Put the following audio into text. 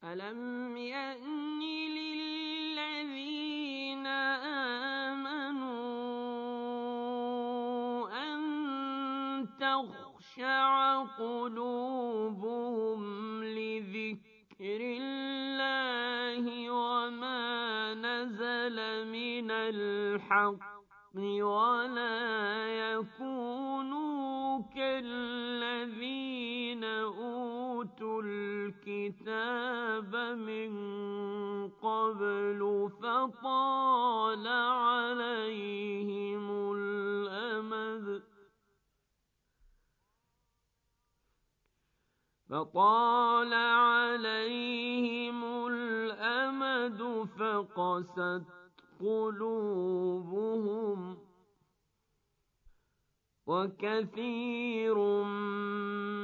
ألم يأن للذين آمنوا أن تخشع قلوبهم لذكر الله وما نزل من الحق ولا يكونوا كالذين أوتوا الكتاب من قبل فطال عليهم الأمد فقست قلوبهم وكثير